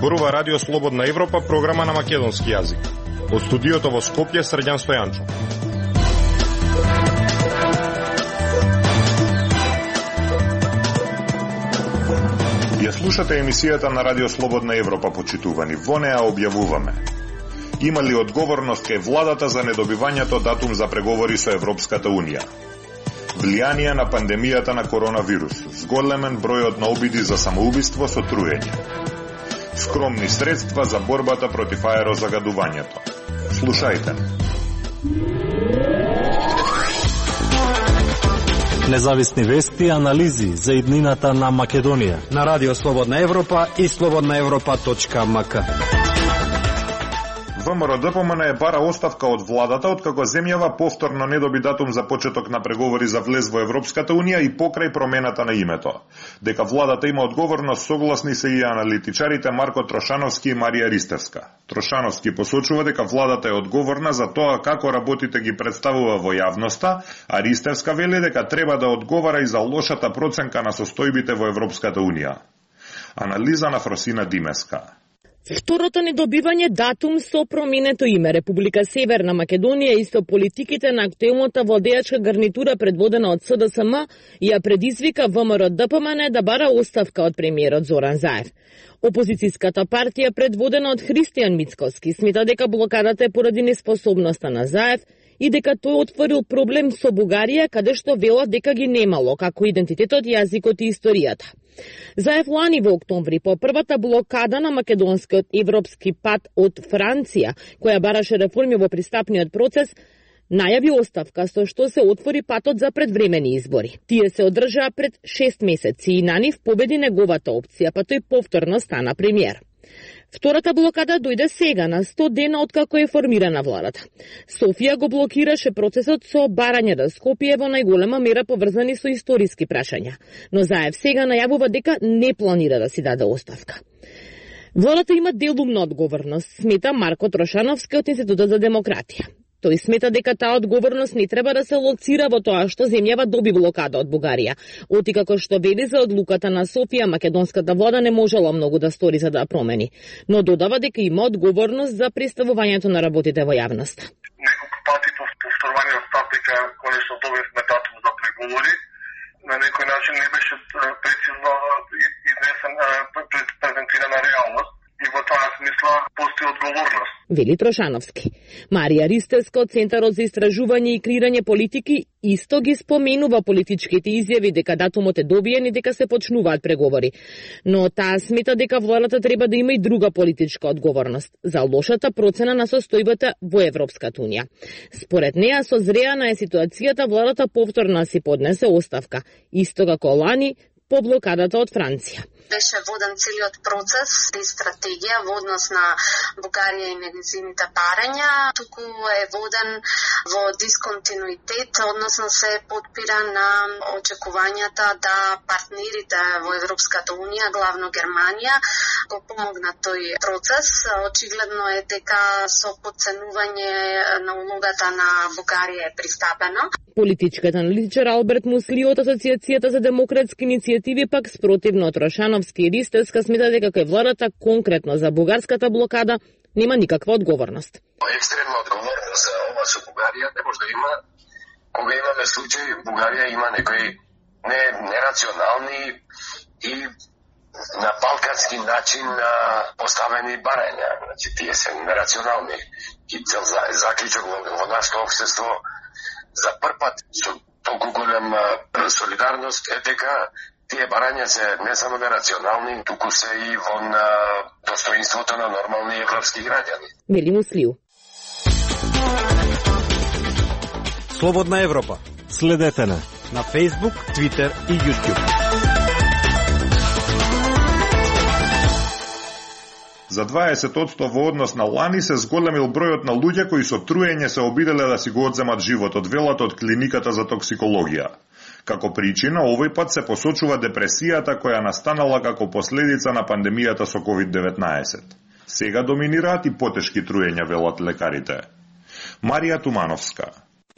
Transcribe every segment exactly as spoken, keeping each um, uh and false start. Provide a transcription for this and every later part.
Зборува Радио Слободна Европа, програма на македонски јазик. Од студиото во Скопје, Срđan Стојанчо. Ја слушате емисијата на Радио Слободна Европа, почитувани. Во неа објавуваме: има ли одговорност кај владата за недобивањето датум за преговори со Европската Унија? Влијание на пандемијата на коронавирус, зголемен бројот на обиди за самоубиство со труење. Скромни средства за борбата против аерозагадувањето. Слушајте. Независни вести и анализи за иднината на Македонија на Радио Слободна Европа и слободна европа точка ем ка. ВМРО-ДПМН е бара оставка од владата откако земјава повторно не доби датум за почеток на преговори за влез во Европската Унија и покрај промената на името. Дека владата има одговорност согласни се и аналитичарите Марко Трошановски и Марија Ристевска. Трошановски посочува дека владата е одговорна за тоа како работите ги представува во јавноста, а Ристевска вели дека треба да одговара и за лошата проценка на состојбите во Европската Унија. Анализа на Фросина Димеска. Второто недобивање датум со променето име Република Северна Македонија и со политиките на актуелната владеачка гарнитура предводена од С Д С М ја предизвика ВМРО-ДПМН да бара оставка од премиерот Зоран Заев. Опозицијската партија предводена од Христијан Мицкоски смета дека блокадата е поради неспособноста на Заев и дека тој отворил проблем со Бугарија, каде што велат дека ги немало, како идентитетот, јазикот и историјата. Заев лани во октомври по првата блокада на македонскиот европски пат од Франција, која бараше реформи во пристапниот процес, најави оставка со што се отвори патот за предвремени избори. Тие се одржаа пред шест месеци и на нив победи неговата опција, па тој повторно стана премиер. Втората блокада дојде сега, на сто дена откако е формирана владата. Софија го блокираше процесот со барање да Скопје во најголема мера поврзани со историски прашања. Но Заев сега најавува дека не планира да си даде оставка. Владата има делумна одговорност, смета Марко Трошановски од Институтот за демократија. Тој смета дека таа одговорност не треба да се лоцира во тоа што земјава доби блокада од Бугарија. Оти како што вели за одлуката на Софија, македонската влада не можела многу да стори за да промени, но додава дека има одговорност за представувањето на работите во јавноста. Неколку пати повторување став дека конечно добивме датум за преговори, на некој начин не беше прецизно изнесен презентирана реалност. И во тоа смисла постои одговорност. Вели Трошановски. Марија Ристевска од Центарот за истражување и креирање политики исто ги споменува политичките изјави дека датумот е добиен и дека се почнуваат преговори. Но таа смета дека владата треба да има и друга политичка одговорност за лошата процена на состојбата во Европската Унија. Според неа, созреана е ситуацијата, владата повторно си поднесе оставка, исто како лани по блокадата од Франција. Беше воден целиот процес и стратегија во однос на Бугарија и нејзините барања, туку е воден во дисконтинуитет, односно се подпира на очекувањата да партнерите во Европската Унија, главно Германија, го помогнат тој процес. Очигледно е дека со подценување на улогата на Бугарија е пристапено. Политичката аналитичар Алберт Мусли од Асоциацијата за демократски иницијативи пак спротивно Трошановски и Ристевска смета дека кај владата конкретно за бугарската блокада нема никаква одговорност. Екстремна одговорност за ова со Бугарија не може да има кога имаме случај Бугарија има некои не нерационални и на балкански начин поставени барања. Значи тие се нерационални и цел за заклучок во нашето општество за прв пат со толку голема солидарност е дека тие барања се не само нерационални, туку се и во достоинството на нормални европски граѓани. Вели Муслиу. Слободна Европа. Следете на на Facebook, Twitter и YouTube. За дваесет одсто во однос на лани се зголемил бројот на луѓе кои со труење се обиделе да си го одземат животот, велат од клиниката за токсикологија. Како причина, овој пат се посочува депресијата која настанала како последица на пандемијата со ковид деветнаесет. Сега доминираат и потешки труења, велат лекарите. Марија Тумановска.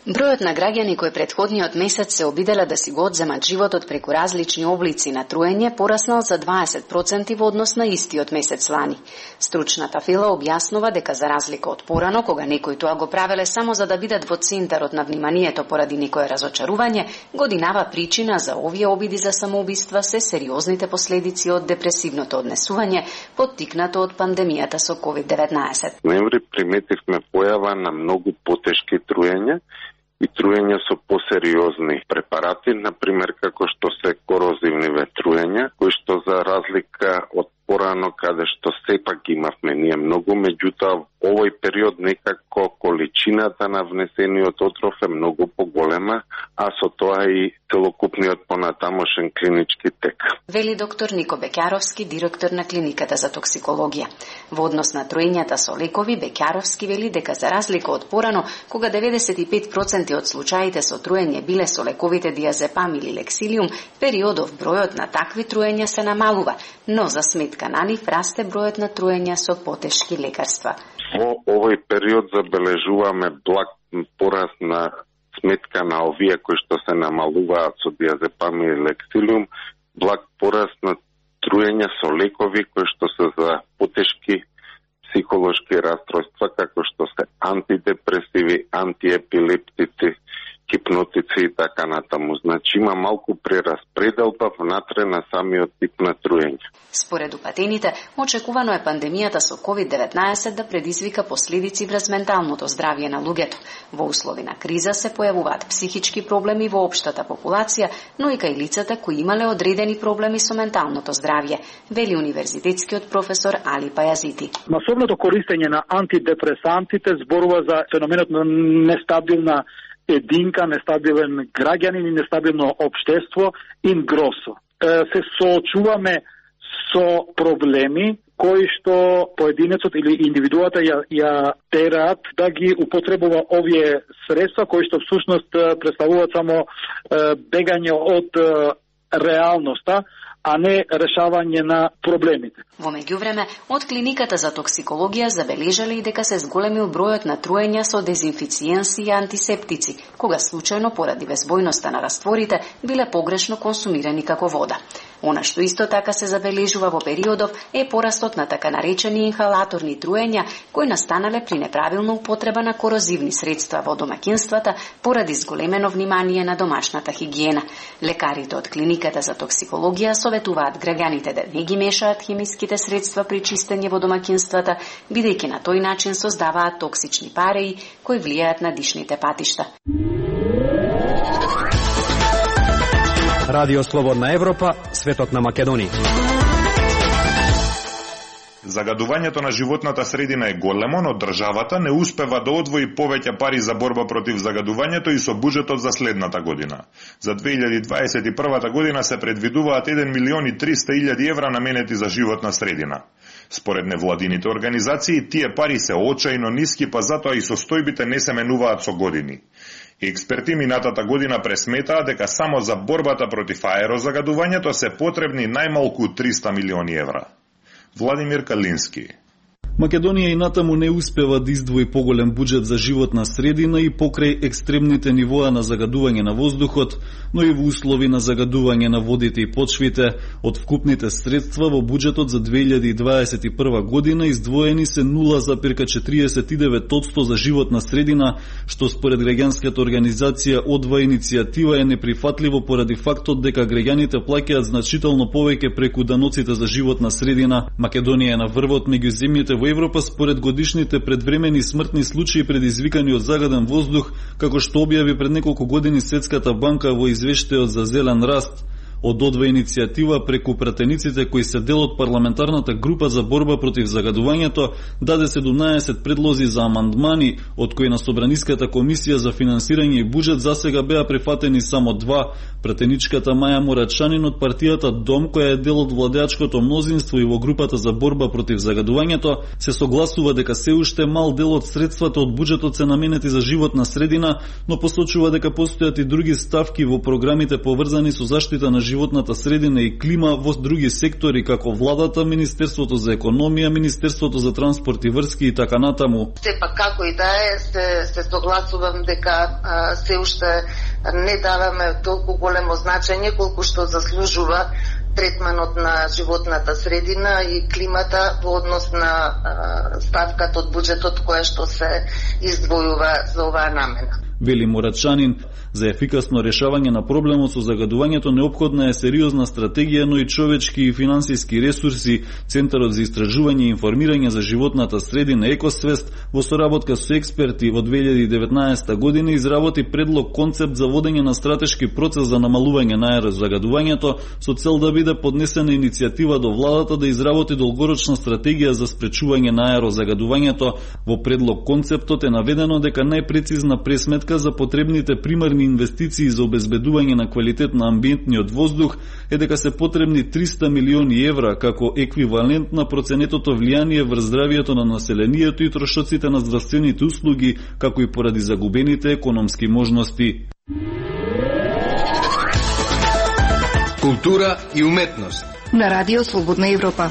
Бројот на граѓани кои претходниот месец се обиделе да си го одземат животот преку различни облици на труење пораснал за дваесет проценти во однос на истиот месец лани. Стручната фила објаснува дека за разлика од порано, кога некои тоа го правеле само за да бидат во центарот на вниманието поради некое разочарување, годинава причина за овие обиди за самоубиства се сериозните последици од депресивното однесување, поттикнато од пандемијата со ковид деветнаесет. Ноември приметивме појава на многу потешки труења и труење со посериозни препарати, например како што се корозивни труења, кои што за разлика од порано каде што сепак имавме ние многу, меѓутоа овој период некако количината на внесениот отров е многу поголема, а со тоа и целокупниот понатамошен клинички тек. Вели доктор Нико Бекјаровски, директор на клиниката за токсикологија. Во однос на труењата со лекови, Бекјаровски вели дека за разлика од порано, кога деветдесет и пет проценти од случаите со труење биле со лековите диазепам или лексилиум, периодов бројот на такви труења се намалува, но за сметка на нив расте бројот на труења со потешки лекарства. Во овој период забележуваме благ пораст на сметка на овие кои што се намалуваат со диазепам и лексилиум, благ пораст на труења со лекови кои што се за потешки психолошки расстройства, како што се антидепресиви, антиепилептици, хипнотици и така натаму. Значи има малку прераспределба внатре на самиот тип на труење. Според упатените, очекувано е пандемијата со ковид деветнаесет да предизвика последици врз менталното здравје на луѓето. Во услови на криза се појавуваат психички проблеми во општата популација, но и кај лицата кои имале одредени проблеми со менталното здравје, вели универзитетскиот професор Али Пајазити. Масовното користење на антидепресантите зборува за феноменот на нестабилна единка, нестабилен граѓанин и нестабилно општество ин гросо. Се соочуваме со проблеми кои што поединецот или индивидуата ја, ја тераат да ги употребува овие средства кои што всушност представуваат само бегање од реалноста, а не решавање на проблемите. Во меѓувреме, од клиниката за токсикологија забележале и дека се зголемил бројот на труења со дезинфициенси и антисептици, кога случајно поради безбојноста на растворите биле погрешно консумирани како вода. Она што исто така се забележува во периодов е порастот на така наречени инхалаторни труења, кои настанале при неправилна употреба на корозивни средства во домаќинствата поради зголемено внимание на домашната хигиена. Лекарите од клиниката за токсикологија советуваат граѓаните да не ги мешаат хемиските средства при чистење во домаќинствата, бидејќи на тој начин создаваат токсични пареи кои влијаат на дишните патишта. Радио Слободна Европа, светот на Македонија. Загадувањето на животната средина е големо, но државата не успева да одвои повеќе пари за борба против загадувањето и со буџетот за следната година. За две илјади дваесет и прва година се предвидуваат еден милион и триста илјади евра наменети за животна средина. Според невладините организации, тие пари се очајно ниски, па затоа и состојбите не се менуваат со години. Експерти минатата година пресметаа дека само за борбата против аерозагадувањето се потребни најмалку триста милиони евра. Владимир Калински. Македонија и натаму не успева да издвои поголем буџет за животна средина и покрај екстремните нивоа на загадување на воздухот, но и во услови на загадување на водите и почвите. Од вкупните средства во буџетот за две илјади дваесет и прва година издвоени се нула запирка четириесет и девет одсто за животна средина, што според граѓанската организација Одва иницијатива е неприфатливо поради фактот дека граѓаните плаќаат значително повеќе преку даноците за животна средина. Македонија е на врвот меѓу земјите во Европа според годишните предвремени смртни случаи предизвикани од загаден воздух, како што објави пред неколку години Светската банка во извештајот за зелен раст. Од Одва иницијатива преку пратениците кои се дел од парламентарната група за борба против загадувањето даде седумнаесет предлози за амандмани, од кои на Собраниската комисија за финансирање и буџет засега беа прифатени само два. Пратеничката Маја Мурачанин од партијата Дом, која е дел од владеачкото мнозинство и во групата за борба против загадувањето, се согласува дека се уште мал дел од средствата од буџетот се наменети за животна средина, но посочува дека постојат и други ставки во програмите поврзани со заштита на животната средина и клима во други сектори како владата, Министерството за економија, Министерството за транспорт и врски и така натаму. Сепак како и да е, се, се согласувам дека а, се уште не даваме толку големо значење колку што заслужува третманот на животната средина и климата во однос на а, ставката од буџетот која што се издвојува за оваа намена. Вели Мурачанин, за ефикасно решавање на проблемот со загадувањето неопходна е сериозна стратегија, но и човечки и финансиски ресурси. Центарот за истражување и информирање за животната средина Екосвест во соработка со експерти во две илјади и деветнаесета година изработи предлог концепт за водење на стратешки процес за намалување на аерозагадувањето со цел да биде поднесена иницијатива до владата да изработи долгорочна стратегија за спречување на аерозагадувањето. Во предлог концептот е наведено дека најпрецизна пресметка за потребните примарни инвестиции за обезбедување на квалитет на амбиентниот воздух е дека се потребни триста милиони евра како еквивалент на проценетото влијание врз здравието на населението и трошоците на здравствените услуги, како и поради загубените економски можности. Култура и уметност на Радио Слободна Европа.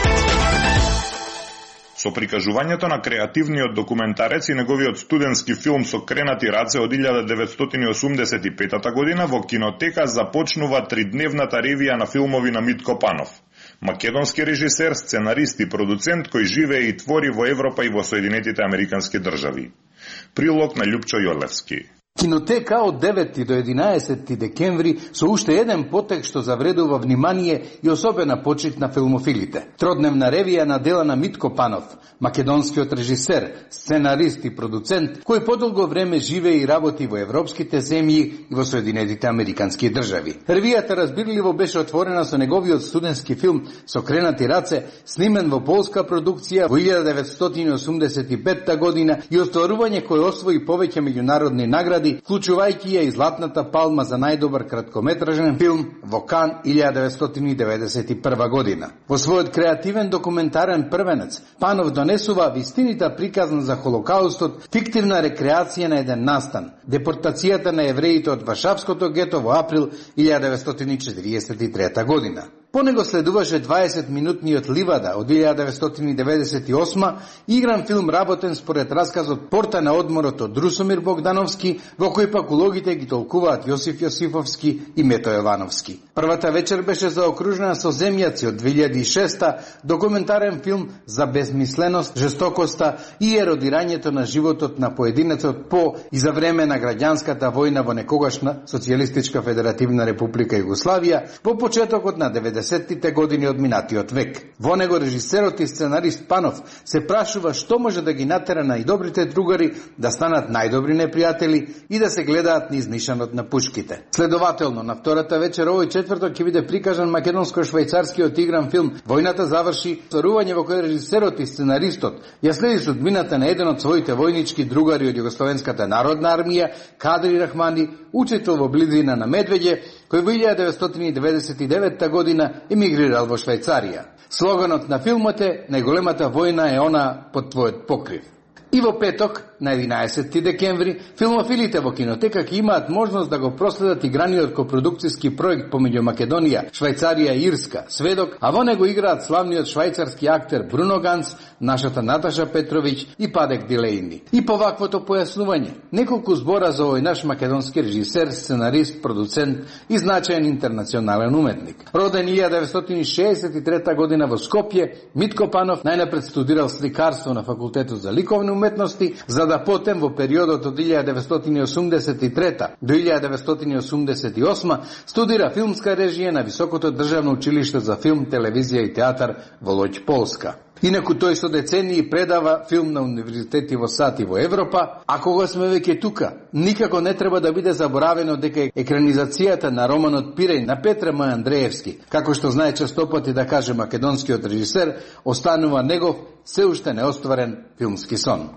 Со прикажувањето на креативниот документарец и неговиот студентски филм Со кренати раце од илјада деветстотини и осумдесет и пета година во кинотека започнува тридневната ревија на филмови на Митко Панов. Македонски режисер, сценарист и продуцент кој живее и твори во Европа и во Соединетите Американски држави. Прилог на Љупчо Јолевски. Кинотека од девети до единаесети декември со уште еден потек што завредува внимание и особена почит на филмофилите. Тродневна ревија на дела на Митко Панов, македонскиот режисер, сценарист и продуцент, кој подолго време живее и работи во европските земји и во Соединетите Американски држави. Ревијата разбирливо беше отворена со неговиот студентски филм Со кренати раце, снимен во полска продукција во илјада деветстотини и осумдесет и пета година и остварување кој освои повеќе меѓународни награди, вклучувајќи ја и Златната палма за најдобар краткометражен филм во Кан илјада деветстотини и деветдесет и прва година. Во својот креативен документарен првенец, Панов донесува вистинита приказна за Холокаустот, фиктивна рекреација на еден настан, депортацијата на евреите од Варшавското гето во април илјада деветстотини и четириесет и трета година. По него следуваше дваесет минутниот Ливада од илјада деветстотини и деветдесет и осма, игран филм работен според расказот Порта на одморот од Русомир Богдановски, во кој пак улогите ги толкуваат Јосиф Јосифовски и Мето Јовановски. Првата вечер беше заокружена со Земјаци од две илјади и шеста, документарен филм за безмисленост, жестокоста и еродирањето на животот на поединецот по и за време на граѓанската војна во некогашна Социјалистичка Федеративна Република Југославија во почетокот на деветдесеттите години од минатиот век. Во него режисерот и сценарист Панов се прашува што може да ги натера најдобрите другари да станат најдобри непријатели и да се гледаат низ нишанот на пушките. Следователно, на втората вечер овој четврток ќе биде прикажан македонско-швајцарскиот игран филм Војната заврши, стварување во кој режисерот и сценаристот ја следи судбината на еден од своите војнички другари од Југословенската народна армија, Кадри Рахмани, учител во близина на Медвеѓе, кој во илјада деветстотини и деветдесет и девета година емигрирал во Швајцарија. Слоганот на филмот е "Најголемата војна е она под твојот покрив". И во петок, на единаесети декември, филмофилите во кинотека ќе имаат можност да го проследат играниот копродукцијски проект помеѓу Македонија, Швајцарија и Ирска, Сведок, а во него играат славниот швајцарски актер Бруно Ганц, нашата Наташа Петровиќ и Падек Дилејни. И по ваквото појаснување, неколку збора за овој наш македонски режисер, сценарист, продуцент и значаен интернационален уметник. Роден илјада деветстотини шеесет и трета година во Скопје, Митко Панов најнапред студирал сликарство на факултетот за ликовни уметности, за да потем во периодот од илјада деветстотини и осумдесет и трета до илјада деветстотини и осумдесет и осма студира филмска режија на Високото државно училиште за филм, телевизија и театар во Лоѓ, Полска. Инаку тој со децении предава филм на универзитети во САД и во Европа, а кога сме веќе тука, никако не треба да биде заборавено дека екранизацијата на романот Пиреј на Петре М. Андреевски, како што знае честопати да каже македонскиот режисер, останува негов се уште неостварен филмски сон.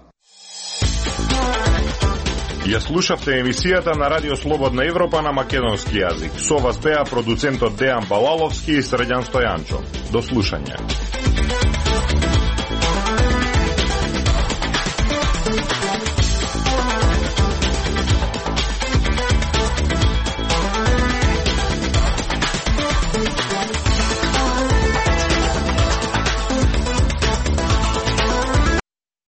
Ја слушавте емисијата на Радио Слободна Европа на македонски јазик. Со вас беа продуцентот Дејан Балаловски и Срđan Стојанчо. До слушање.